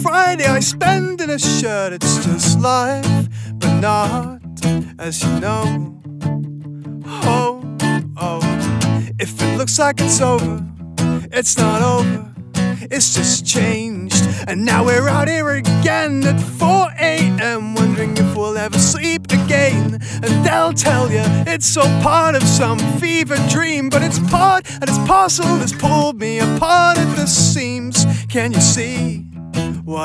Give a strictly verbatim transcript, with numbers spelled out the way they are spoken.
Friday I spend in a shirt, it's just life, but not as you know. Oh, oh, if it looks like it's over, it's not over, it's just changed. And now we're out here again at four a m wondering if we'll ever sleep again. And they'll tell you it's all part of some fever dream, but it's part and it's parcel that's pulled me apart at the seams. Can you see?